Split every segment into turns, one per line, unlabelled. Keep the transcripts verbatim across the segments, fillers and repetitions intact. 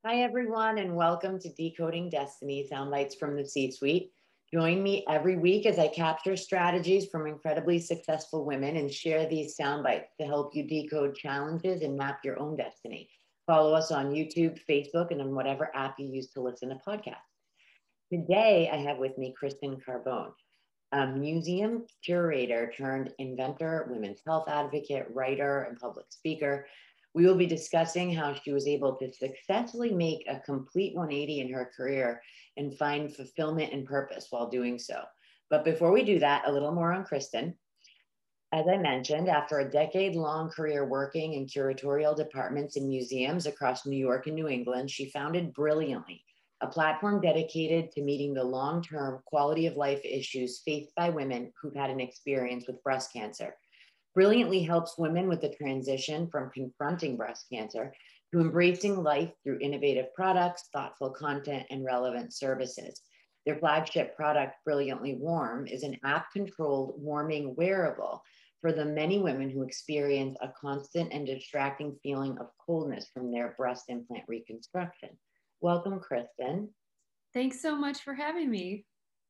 Hi, everyone, and welcome to Decoding Destiny Soundbites from the C Suite. Join me every week as I capture strategies from incredibly successful women and share these soundbites to help you decode challenges and map your own destiny. Follow us on YouTube, Facebook, and on whatever app you use to listen to podcasts. Today, I have with me Kristen Carbone, a museum curator turned inventor, women's health advocate, writer, and public speaker. We will be discussing how she was able to successfully make a complete one eighty in her career and find fulfillment and purpose while doing so. But before we do that, a little more on Kristen. As I mentioned, after a decade long career working in curatorial departments in museums across New York and New England, she founded Brilliantly, a platform dedicated to meeting the long term quality of life issues faced by women who've had an experience with breast cancer. Brilliantly helps women with the transition from confronting breast cancer to embracing life through innovative products, thoughtful content, and relevant services. Their flagship product, Brilliantly Warm, is an app controlled warming wearable for the many women who experience a constant and distracting feeling of coldness from their breast implant reconstruction. Welcome, Kristen.
Thanks so much for having me.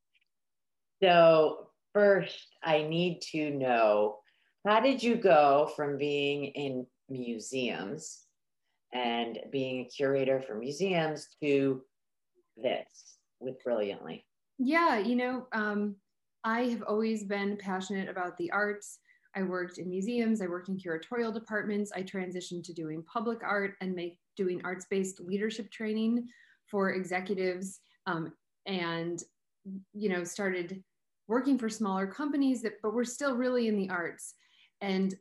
So, first, I need to know, how did you go from being in museums and being a curator for museums to this with Brilliantly?
Yeah, you know, um, I have always been passionate about the arts. I worked in museums, I worked in curatorial departments. I transitioned to doing public art and make doing arts-based leadership training for executives, um, and you know, started working for smaller companies that, but we're still really in the arts. And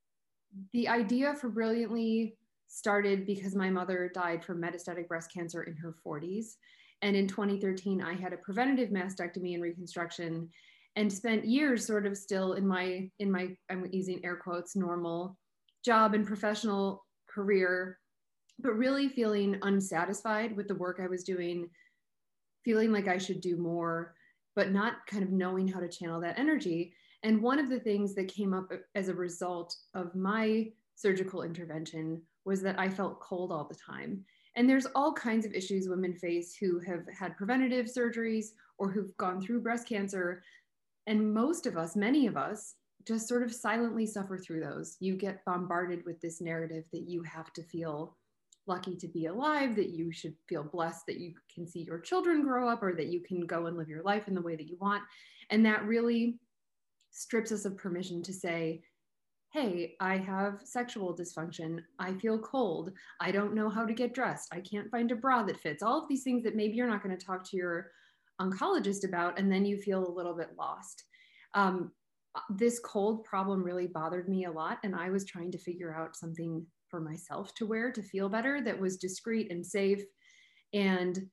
the idea for Brilliantly started because my mother died from metastatic breast cancer in her forties. And in twenty thirteen, I had a preventative mastectomy and reconstruction and spent years sort of still in my, in my, I'm using air quotes, normal job and professional career, but really feeling unsatisfied with the work I was doing, feeling like I should do more, but not kind of knowing how to channel that energy. And one of the things that came up as a result of my surgical intervention was that I felt cold all the time. And there's all kinds of issues women face who have had preventative surgeries or who've gone through breast cancer. And most of us, many of us, just sort of silently suffer through those. You get bombarded with this narrative that you have to feel lucky to be alive, that you should feel blessed that you can see your children grow up, or that you can go and live your life in the way that you want. And that really strips us of permission to say, hey, I have sexual dysfunction. I feel cold. I don't know how to get dressed. I can't find a bra that fits. All of these things that maybe you're not going to talk to your oncologist about, and then you feel a little bit lost. Um, this cold problem really bothered me a lot, and I was trying to figure out something for myself to wear to feel better that was discreet and safe. And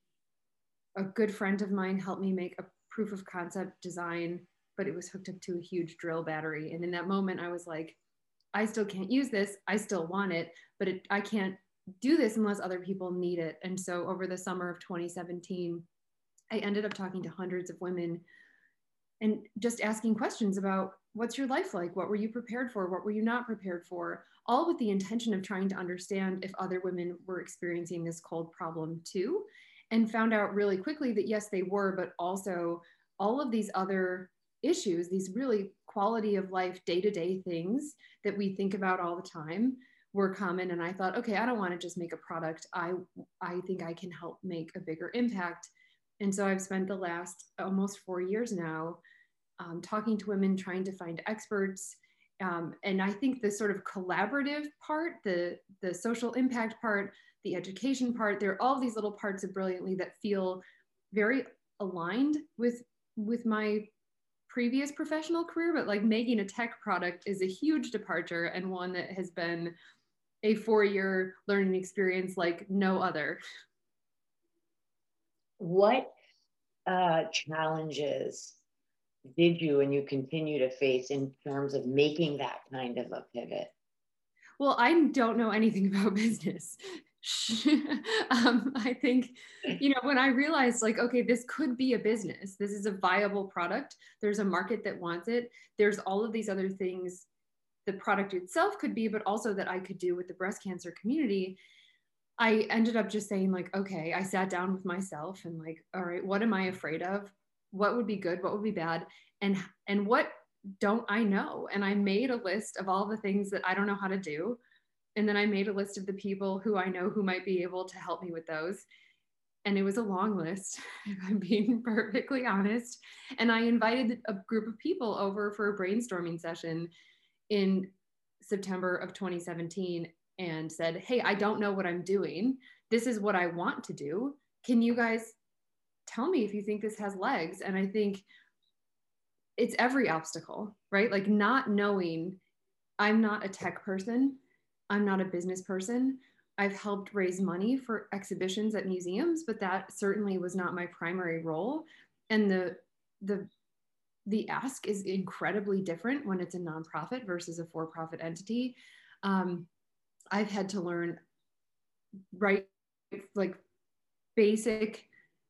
a good friend of mine helped me make a proof of concept design, but it was hooked up to a huge drill battery. And in that moment, I was like, I still can't use this. I still want it, but it, I can't do this unless other people need it. And so over the summer of twenty seventeen, I ended up talking to hundreds of women and just asking questions about, what's your life like? What were you prepared for? What were you not prepared for? All with the intention of trying to understand if other women were experiencing this cold problem too. And found out really quickly that yes, they were, but also all of these other issues, these really quality of life, day-to-day things that we think about all the time, were common. And I thought, okay, I don't want to just make a product. I, I think I can help make a bigger impact. And so I've spent the last almost four years now um, talking to women, trying to find experts. Um, and I think the sort of collaborative part, the, the social impact part, the education part, there are all these little parts of Brilliantly that feel very aligned with, with my previous professional career, but like making a tech product is a huge departure and one that has been a four-year learning experience like no other.
What uh, challenges did you and you continue to face in terms of making that kind of a pivot?
Well, I don't know anything about business. um, I think, you know, when I realized like, okay, this could be a business, this is a viable product, there's a market that wants it, there's all of these other things the product itself could be, but also that I could do with the breast cancer community. I ended up just saying like, okay, I sat down with myself and like, all right, what am I afraid of? What would be good? What would be bad? And, and what don't I know? And I made a list of all the things that I don't know how to do. And then I made a list of the people who I know who might be able to help me with those. And it was a long list, if I'm being perfectly honest. And I invited a group of people over for a brainstorming session in September of twenty seventeen and said, hey, I don't know what I'm doing. This is what I want to do. Can you guys tell me if you think this has legs? And I think it's every obstacle, right? Like not knowing, I'm not a tech person. I'm not a business person. I've helped raise money for exhibitions at museums, but that certainly was not my primary role. And the, the, the ask is incredibly different when it's a nonprofit versus a for-profit entity. Um, I've had to learn, right, like basic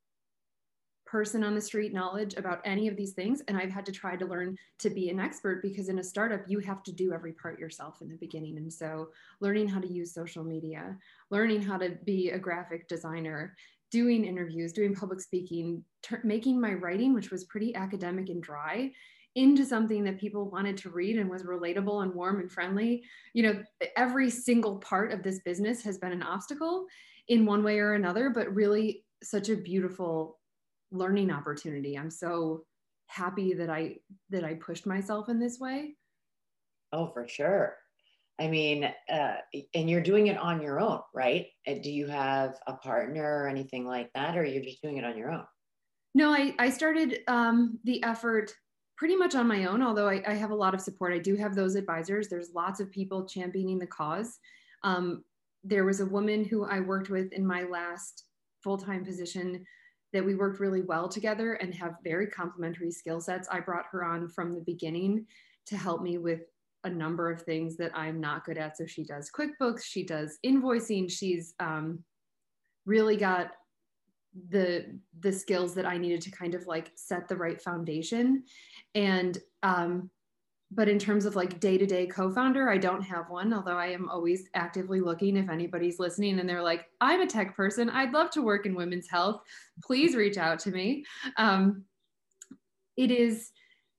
person on the street knowledge about any of these things. And I've had to try to learn to be an expert, because in a startup, you have to do every part yourself in the beginning. And so learning how to use social media, learning how to be a graphic designer, doing interviews, doing public speaking, making my writing, which was pretty academic and dry, into something that people wanted to read and was relatable and warm and friendly. You know, every single part of this business has been an obstacle in one way or another, but really such a beautiful learning opportunity. I'm so happy that I that I pushed myself in this way.
Oh, for sure. I mean, uh, and you're doing it on your own, right? Do you have a partner or anything like that, or you're just doing it on your own?
No, I, I started um, the effort pretty much on my own, although I, I have a lot of support. I do have those advisors. There's lots of people championing the cause. Um, there was a woman who I worked with in my last full-time position that we worked really well together and have very complementary skill sets. I brought her on from the beginning to help me with a number of things that I'm not good at. So she does QuickBooks, she does invoicing, she's um, really got the the skills that I needed to kind of like set the right foundation. And um, but in terms of like day-to-day co-founder, I don't have one, although I am always actively looking. If anybody's listening and they're like, I'm a tech person, I'd love to work in women's health, please reach out to me. Um, it is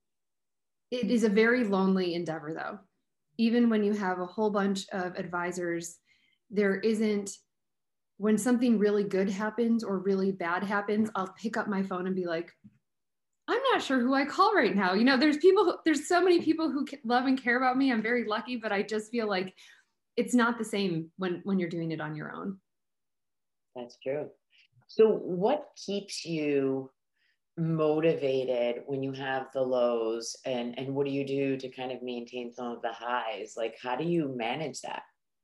it is a very lonely endeavor though. Even when you have a whole bunch of advisors, there isn't, when something really good happens or really bad happens, I'll pick up my phone and be like, I'm not sure who I call right now. You know, there's people, there's so many people who love and care about me. I'm very lucky, but I just feel like it's not the same when, when you're doing it on your own.
That's true. So what keeps you motivated when you have the lows, and, and what do you do to kind of maintain some of the highs? Like, how do you manage that?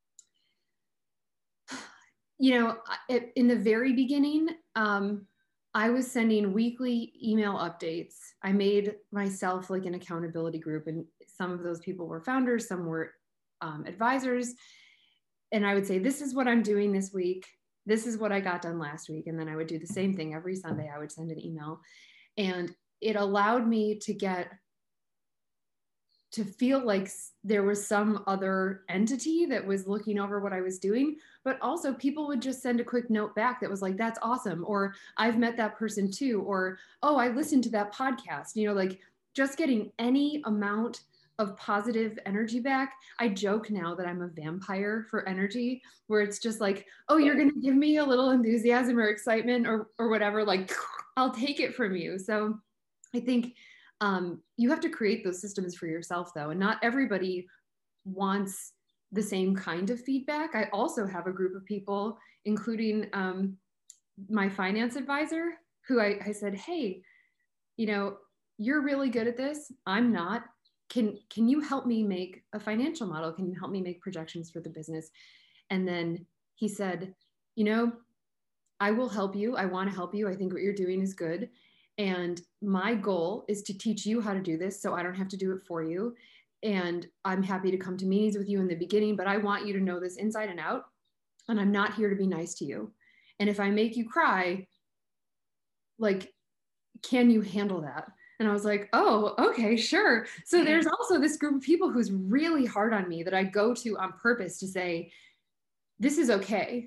You know, in the very beginning, um, I was sending weekly email updates. I made myself like an accountability group, and some of those people were founders, some were um, advisors. And I would say, this is what I'm doing this week. This is what I got done last week. And then I would do the same thing every Sunday. I would send an email, and it allowed me to get to feel like there was some other entity that was looking over what I was doing, but also people would just send a quick note back that was like, that's awesome. Or I've met that person too. Or, oh, I listened to that podcast, you know, like just getting any amount of positive energy back. I joke now that I'm a vampire for energy, where it's just like, oh, you're going to give me a little enthusiasm or excitement or, or whatever, like I'll take it from you. So I think Um, you have to create those systems for yourself though. And not everybody wants the same kind of feedback. I also have a group of people, including um, my finance advisor, who I, I said, hey, you know, you're really good at this. I'm not. Can, can you help me make a financial model? Can you help me make projections for the business? And then he said, you know, I will help you. I want to help you. I think what you're doing is good. And my goal is to teach you how to do this so I don't have to do it for you. And I'm happy to come to meetings with you in the beginning, but I want you to know this inside and out. And I'm not here to be nice to you. And if I make you cry, like, can you handle that? And I was like, oh, okay, sure. So there's also this group of people who's really hard on me that I go to on purpose to say, this is okay.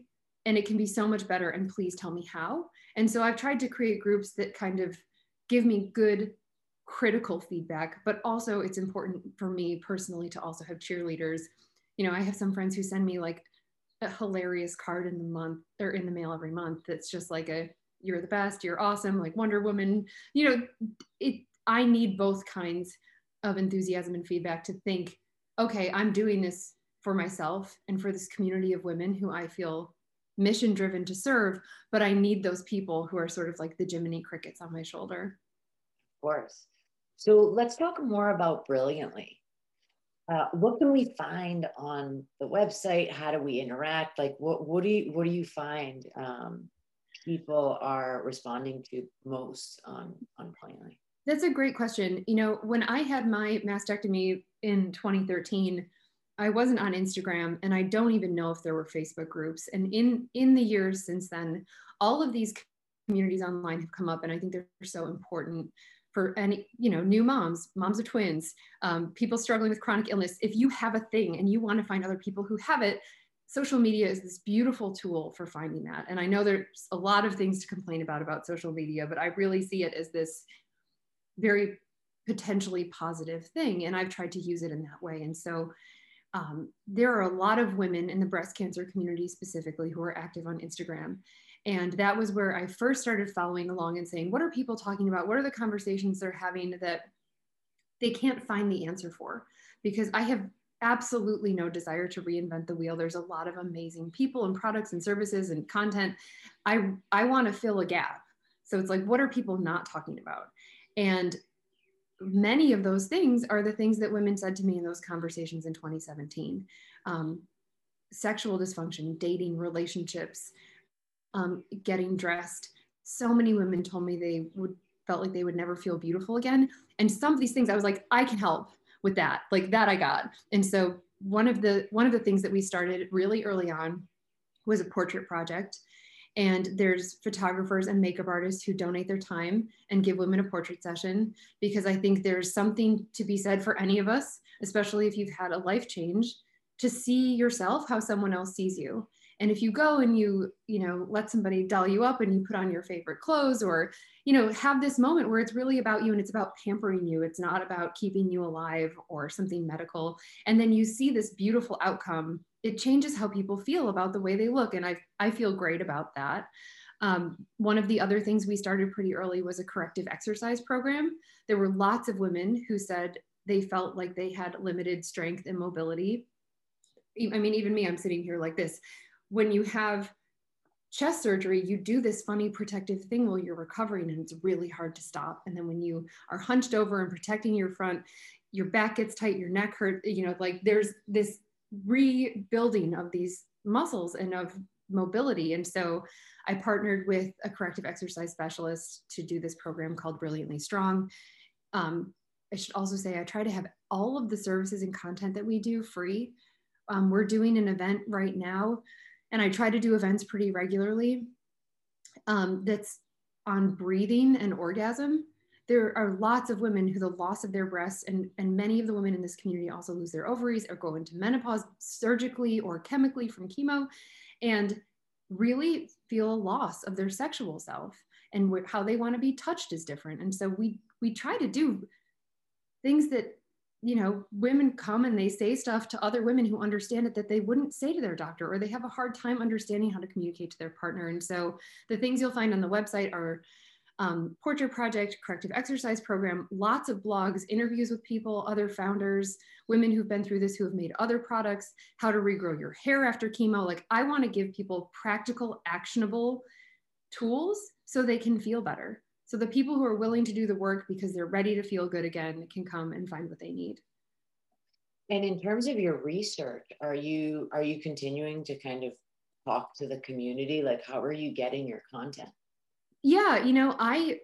and it can be so much better, and please tell me how. And so I've tried to create groups that kind of give me good critical feedback, but also it's important for me personally to also have cheerleaders. You know, I have some friends who send me like a hilarious card in the month or in the mail every month that's just like a, you're the best, you're awesome, like Wonder Woman. You know, it, I need both kinds of enthusiasm and feedback to think, okay, I'm doing this for myself and for this community of women who I feel mission driven to serve, but I need those people who are sort of like the Jiminy Crickets on my shoulder.
Of course. So let's talk more about Brilliantly. Uh, what can we find on the website? How do we interact? Like, what, what do you, what do you find um, people are responding to most on, on Brilliantly?
That's a great question. You know, when I had my mastectomy in twenty thirteen, I wasn't on Instagram, and I don't even know if there were Facebook groups. And in, in the years since then, all of these communities online have come up, and I think they're so important for any, you know, new moms, moms of twins, um, people struggling with chronic illness. If you have a thing and you want to find other people who have it, social media is this beautiful tool for finding that. And I know there's a lot of things to complain about about social media, but I really see it as this very potentially positive thing. And I've tried to use it in that way. And so um, there are a lot of women in the breast cancer community specifically who are active on Instagram. And that was where I first started following along and saying, what are people talking about? What are the conversations they're having that they can't find the answer for? Because I have absolutely no desire to reinvent the wheel. There's a lot of amazing people and products and services and content. I, I want to fill a gap. So it's like, what are people not talking about? And many of those things are the things that women said to me in those conversations in twenty seventeen. Um, sexual dysfunction, dating, relationships, um, getting dressed. So many women told me they would felt like they would never feel beautiful again. And some of these things I was like, I can help with that. Like that I got. And so one of the one of the things that we started really early on was a portrait project. And there's photographers and makeup artists who donate their time and give women a portrait session, because I think there's something to be said for any of us, especially if you've had a life change, to see yourself how someone else sees you. And if you go and you, you know, let somebody doll you up and you put on your favorite clothes, or, you know, have this moment where it's really about you and it's about pampering you. It's not about keeping you alive or something medical. And then you see this beautiful outcome. It changes how people feel about the way they look. And I, I feel great about that. Um, one of the other things we started pretty early was a corrective exercise program. There were lots of women who said they felt like they had limited strength and mobility. I mean, even me, I'm sitting here like this. When you have chest surgery, you do this funny protective thing while you're recovering, and it's really hard to stop. And then when you are hunched over and protecting your front, your back gets tight, your neck hurt, you know, like there's this rebuilding of these muscles and of mobility. And so I partnered with a corrective exercise specialist to do this program called Brilliantly Strong. Um, I should also say I try to have all of the services and content that we do free. Um, we're doing an event right now, and I try to do events pretty regularly um, that's on breathing and orgasm. There are lots of women who the loss of their breasts, and, and many of the women in this community also lose their ovaries or go into menopause surgically or chemically from chemo, and really feel a loss of their sexual self, and how they want to be touched is different. And so we, we try to do things that, you know, women come and they say stuff to other women who understand it that they wouldn't say to their doctor, or they have a hard time understanding how to communicate to their partner. And so the things you'll find on the website are um, portrait project, corrective exercise program, lots of blogs, interviews with people, other founders, women who've been through this, who have made other products, how to regrow your hair after chemo. Like, I want to give people practical, actionable tools so they can feel better. So the people who are willing to do the work because they're ready to feel good again can come and find what they need.
And in terms of your research, are you are you continuing to kind of talk to the community? Like, how are you getting your content?
Yeah, you know, I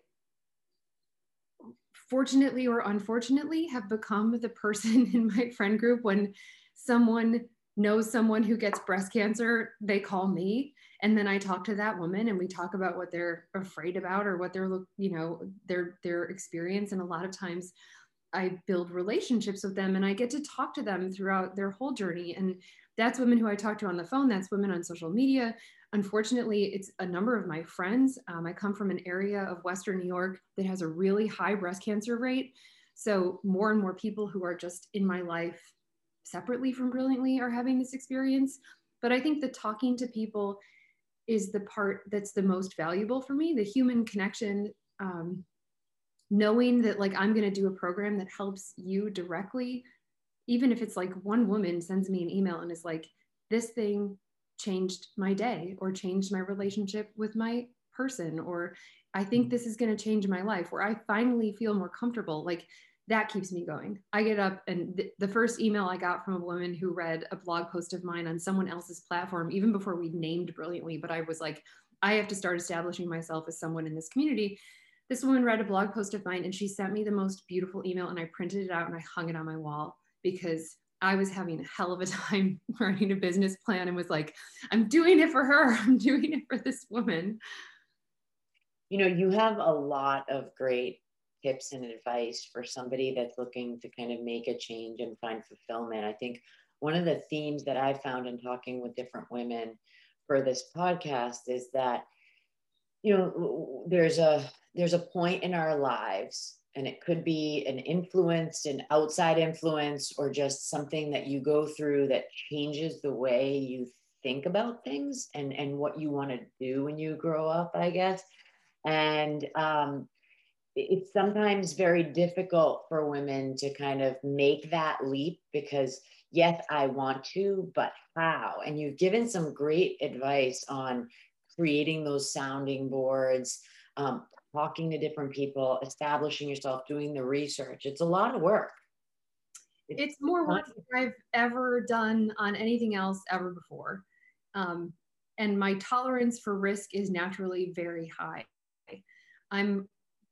fortunately or unfortunately have become the person in my friend group when someone knows someone who gets breast cancer, they call me. And then I talk to that woman and we talk about what they're afraid about or what they're, you know, their, their experience. And a lot of times I build relationships with them and I get to talk to them throughout their whole journey. And that's women who I talk to on the phone. That's women on social media. unfortunately, it's a number of my friends. Um, I come from an area of Western New York that has a really high breast cancer rate. So more and more people who are just in my life separately from Brilliantly are having this experience. But I think that talking to people is the part that's the most valuable for me, the human connection, um, knowing that like I'm going to do a program that helps you directly, even if it's like one woman sends me an email and is like, this thing changed my day or changed my relationship with my person, or I think this is going to change my life, where I finally feel more comfortable. Like that keeps me going. I get up and th- the first email I got from a woman who read a blog post of mine on someone else's platform, even before we named Brilliantly, but I was like, I have to start establishing myself as someone in this community. This woman read a blog post of mine and she sent me the most beautiful email, and I printed it out and I hung it on my wall because I was having a hell of a time writing a business plan and was like, I'm doing it for her. I'm doing it for this woman.
You know, you have a lot of great tips and advice for somebody that's looking to kind of make a change and find fulfillment. I think one of the themes that I found in talking with different women for this podcast is that, you know, there's a there's a point in our lives, and it could be an influence, an outside influence, or just something that you go through that changes the way you think about things and and what you want to do when you grow up, I guess. And um, it's sometimes very difficult for women to kind of make that leap because, yes, I want to, but how? And you've given some great advice on creating those sounding boards, um, talking to different people, establishing yourself, doing the research. It's a lot of work.
It's, it's more work than I've ever done on anything else ever before. Um, and my tolerance for risk is naturally very high. I'm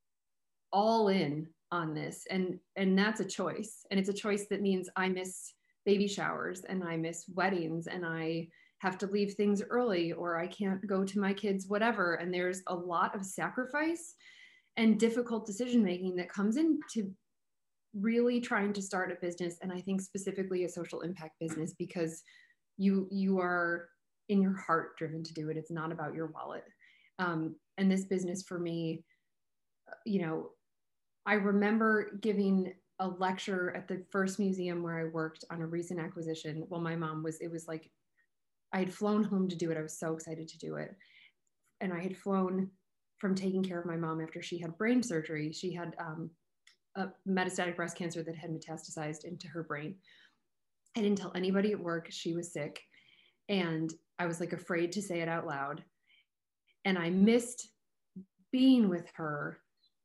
all in on this, and and that's a choice, and it's a choice that means I miss baby showers and I miss weddings and I have to leave things early, or I can't go to my kids whatever, and there's a lot of sacrifice and difficult decision making that comes into really trying to start a business, and I think specifically a social impact business, because you you are in your heart driven to do it. It's not about your wallet. Um, and this business for me, you know, I remember giving a lecture at the first museum where I worked on a recent acquisition. Well, my mom was, it was like, I had flown home to do it. I was so excited to do it. And I had flown from taking care of my mom after she had brain surgery. She had um, a metastatic breast cancer that had metastasized into her brain. I didn't tell anybody at work she was sick. And I was like afraid to say it out loud. And I missed being with her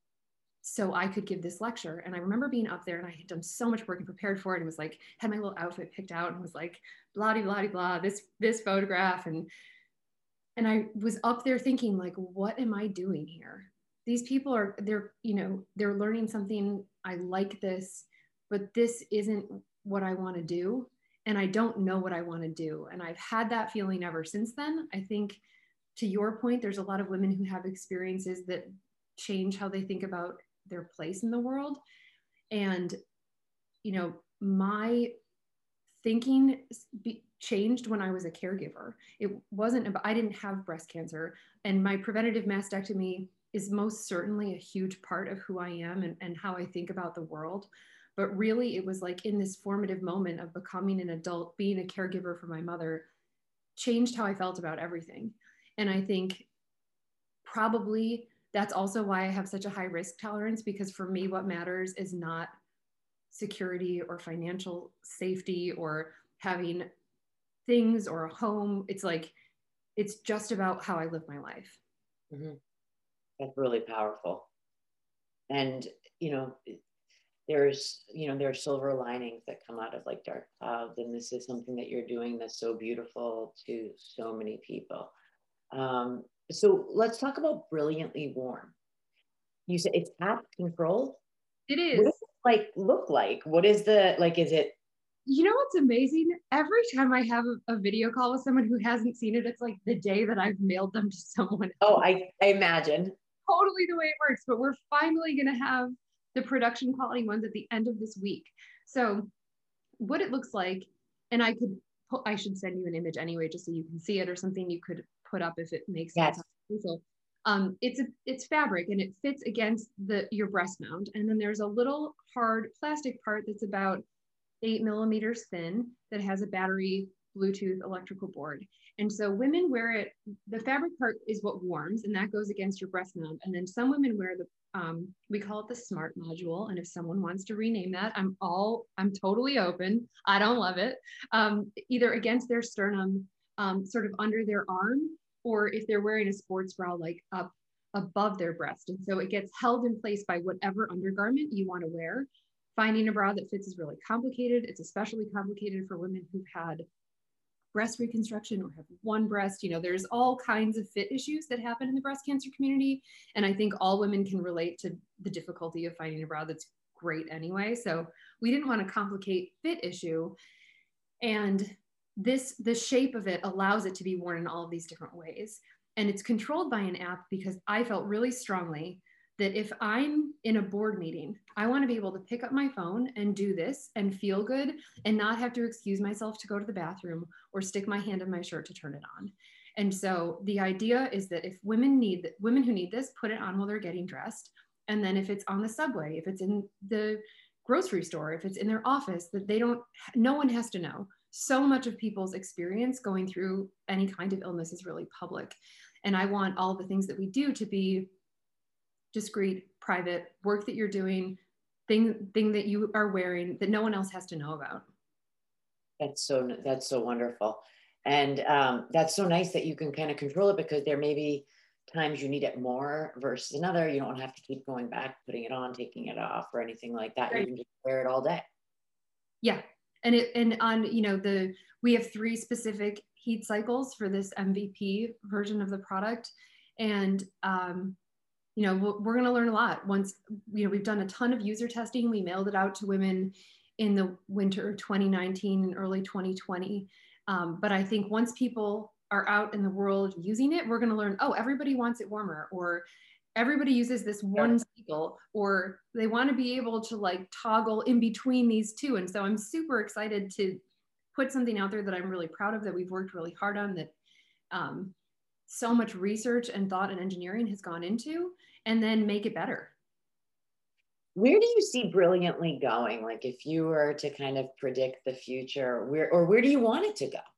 so I could give this lecture. And I remember being up there and I had done so much work and prepared for it and was like, had my little outfit picked out and was like, blah, blah, blah, blah, this, this photograph. And, and I was up there thinking like, what am I doing here? These people are, they're, you know, they're learning something. I like this, but this isn't what I want to do. And I don't know what I want to do. And I've had that feeling ever since then. I think to your point, there's a lot of women who have experiences that change how they think about their place in the world. And, you know, my thinking be, changed when I was a caregiver. It wasn't about, I didn't have breast cancer, and my preventative mastectomy is most certainly a huge part of who I am and, and how I think about the world. But really it was like in this formative moment of becoming an adult, being a caregiver for my mother changed how I felt about everything. And I think probably that's also why I have such a high risk tolerance, because for me, what matters is not security or financial safety or having things or a home. It's like, it's just about how I live my life.
Mm-hmm. That's really powerful. And, you know, there's, you know, there are silver linings that come out of like dark clouds. And this is something that you're doing that's so beautiful to so many people. Um, so let's talk about Brilliantly Worn. You said it's app controlled.
It is.
What does it like look like? What is the, like, is it?
You know what's amazing? Every time I have a, a video call with someone who hasn't seen it, it's like the day that I've mailed them to someone.
Oh, I, I imagine.
Totally the way it works, but we're finally going to have the production quality ones at the end of this week. So what it looks like, and I could, I should send you an image anyway, just so you can see it, or something you could put up if it makes
Yes.
sense on social. Um, it's a, it's fabric and it fits against the your breast mount. And then there's a little hard plastic part that's about eight millimeters thin that has a battery Bluetooth electrical board. And so women wear it, the fabric part is what warms, and that goes against your breast mount. And then some women wear the, um, we call it the smart module. And if someone wants to rename that, I'm all, I'm totally open. I don't love it. Um, either against their sternum, um, sort of under their arm, or if they're wearing a sports bra, like up above their breast. And so it gets held in place by whatever undergarment you want to wear. Finding a bra that fits is really complicated. It's especially complicated for women who've had breast reconstruction or have one breast. You know, there's all kinds of fit issues that happen in the breast cancer community. And I think all women can relate to the difficulty of finding a bra that's great anyway. So we didn't want to complicate fit issue. And this, the shape of it allows it to be worn in all of these different ways. And it's controlled by an app because I felt really strongly that if I'm in a board meeting, I want to be able to pick up my phone and do this and feel good and not have to excuse myself to go to the bathroom or stick my hand in my shirt to turn it on. And so the idea is that if women need, women who need this, put it on while they're getting dressed. And then if it's on the subway, if it's in the grocery store, if it's in their office, that they don't, no one has to know. So much of people's experience going through any kind of illness is really public. And I want all the things that we do to be discreet, private, work that you're doing, thing, thing that you are wearing that no one else has to know about.
That's so, that's so wonderful. And um, that's so nice that you can kind of control it, because there may be times you need it more versus another. You don't have to keep going back, putting it on, taking it off or anything like that. Right. You can just wear it all day. Yeah.
And it, and on, you know, the, we have three specific heat cycles for this M V P version of the product. And, um, you know, we're going to learn a lot once, you know, we've done a ton of user testing. We mailed it out to women in the winter of twenty nineteen and early twenty twenty. Um, but I think once people are out in the world using it, we're going to learn, oh, everybody wants it warmer, or everybody uses this one cycle, or they want to be able to like toggle in between these two. And so I'm super excited to put something out there that I'm really proud of, that we've worked really hard on, that um, so much research and thought and engineering has gone into, and then make it better.
Where do you see Brilliantly going? Like if you were to kind of predict the future, where, or where do you want it to go?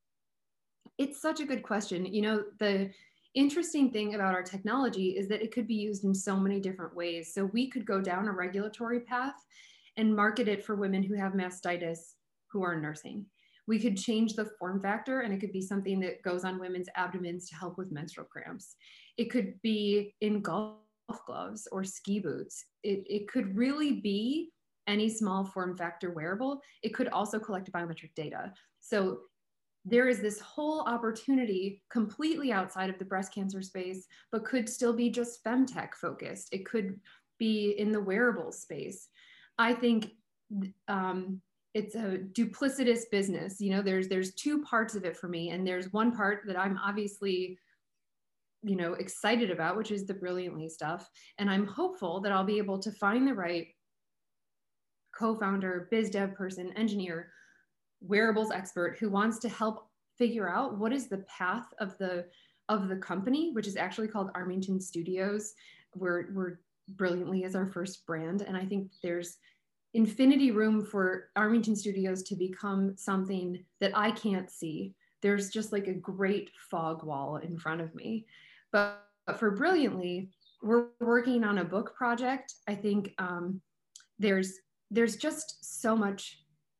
It's such a good question. You know, the interesting thing about our technology is that it could be used in so many different ways. So we could go down a regulatory path and market it for women who have mastitis who are nursing. We could change the form factor, and it could be something that goes on women's abdomens to help with menstrual cramps. It could be in golf gloves or ski boots. It, it could really be any small form factor wearable. It could also collect biometric data. So there is this whole opportunity completely outside of the breast cancer space, but could still be just femtech focused. It could be in the wearable space. I think um, it's a duplicitous business. You know, there's, there's two parts of it for me. And there's one part that I'm obviously, you know, excited about, which is the Brilliantly stuff. And I'm hopeful that I'll be able to find the right co-founder, biz dev person, engineer, wearables expert who wants to help figure out what is the path of the of the company, which is actually called Armington Studios. We're, we're Brilliantly as our first brand. And I think there's infinity room for Armington Studios to become something that I can't see. There's just like a great fog wall in front of me. But, but for Brilliantly, we're working on a book project. I think um, there's there's just so much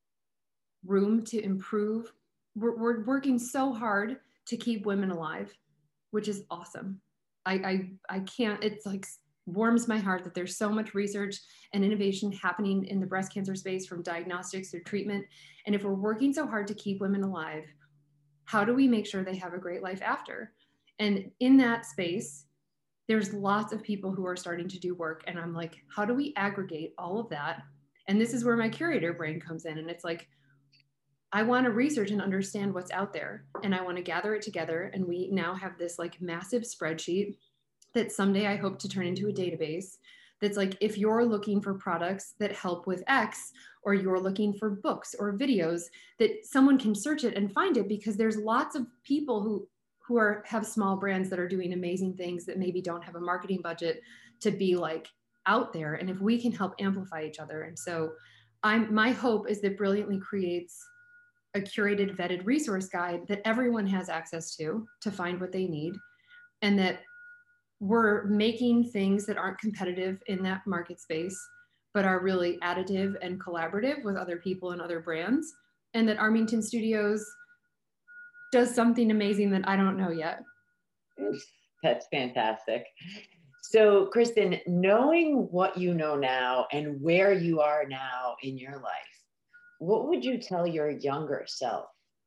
room to improve. We're, we're working so hard to keep women alive, which is awesome. I, I, I can't, it's like warms my heart that there's so much research and innovation happening in the breast cancer space, from diagnostics through treatment. And if we're working so hard to keep women alive, how do we make sure they have a great life after? And in that space, there's lots of people who are starting to do work. And I'm like, how do we aggregate all of that? And this is where my curator brain comes in. And it's like, I want to research and understand what's out there, and I want to gather it together. And we now have this like massive spreadsheet that someday I hope to turn into a database that's like, if you're looking for products that help with X, or you're looking for books or videos, that someone can search it and find it, because there's lots of people who who are have small brands that are doing amazing things that maybe don't have a marketing budget to be like out there. And if we can help amplify each other. And so I'm my hope is that Brilliantly creates a curated, vetted resource guide that everyone has access to to find what they need, and that we're making things that aren't competitive in that market space, but are really additive and collaborative with other people and other brands, and that Armington Studios does something amazing that I don't know yet.
That's fantastic. So, Kristen, knowing what you know now and where you are now in your life, what would you tell your younger self?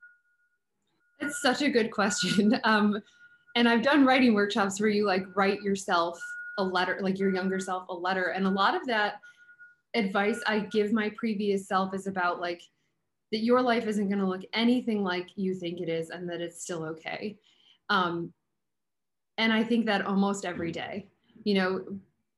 It's such a good question. Um, and I've done writing workshops where you like write yourself a letter, like your younger self a letter. And a lot of that advice I give my previous self is about like that your life isn't going to look anything like you think it is, and that it's still okay. Um, and I think that almost every day. You know,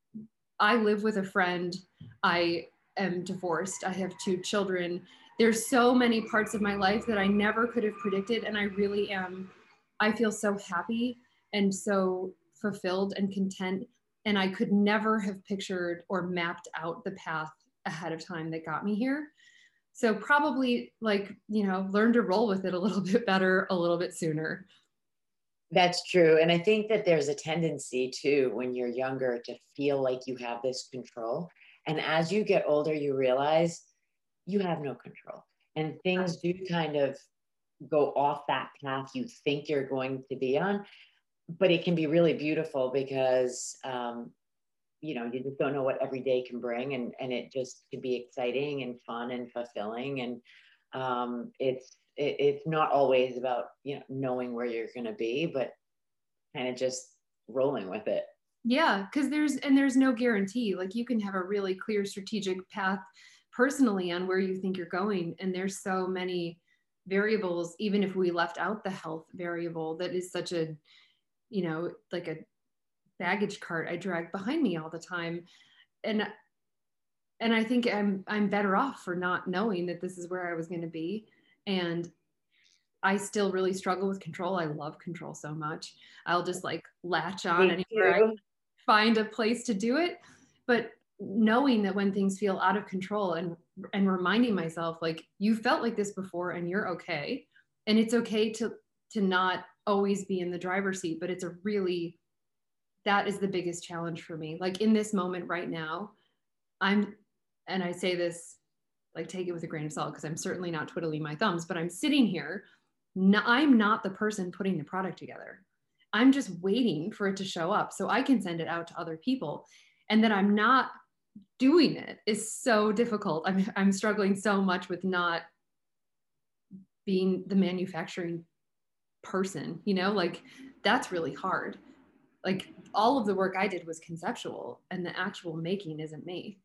I live with a friend. I am divorced. I have two children. There's so many parts of my life that I never could have predicted. And I really am, I feel so happy and so fulfilled and content. And I could never have pictured or mapped out the path ahead of time that got me here. So probably like, you know, learn to roll with it a little bit better, a little bit sooner.
That's true. And I think that there's a tendency too, when you're younger, to feel like you have this control. And as you get older, you realize you have no control. And things do kind of go off that path you think you're going to be on. But it can be really beautiful because, um, you know, you just don't know what every day can bring. And, and it just can be exciting and fun and fulfilling. And um, it's, it, it's not always about, you know, knowing where you're going to be, but kind of just rolling with it.
Yeah, because there's, and there's no guarantee. Like you can have a really clear strategic path personally on where you think you're going. And there's so many variables, even if we left out the health variable, that is such a, you know, like a baggage cart I drag behind me all the time. And and I think I'm I'm better off for not knowing that this is where I was going to be. And I still really struggle with control. I love control so much. I'll just like latch on
Me
anywhere I
too.
find a place to do it. But knowing that when things feel out of control, and and reminding myself like you felt like this before and you're okay. And it's okay to to not always be in the driver's seat, but it's a really, that is the biggest challenge for me. Like in this moment right now, I'm, and I say this, like take it with a grain of salt, because I'm certainly not twiddling my thumbs, but I'm sitting here. No, I'm not the person putting the product together. I'm just waiting for it to show up so I can send it out to other people. And that I'm not doing it is so difficult. I'm, I'm struggling so much with not being the manufacturing person, you know, like that's really hard. Like all of the work I did was conceptual, and the actual making isn't me.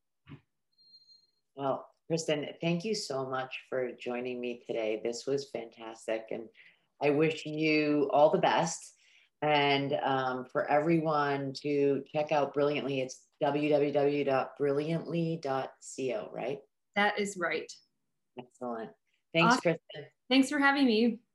Well, Kristen, thank you so much for joining me today. This was fantastic. And I wish you all the best. And um, for everyone to check out Brilliantly, it's w w w dot brilliantly dot co, right?
That is right.
Excellent. Thanks,
Awesome.
Kristen.
Thanks for having me.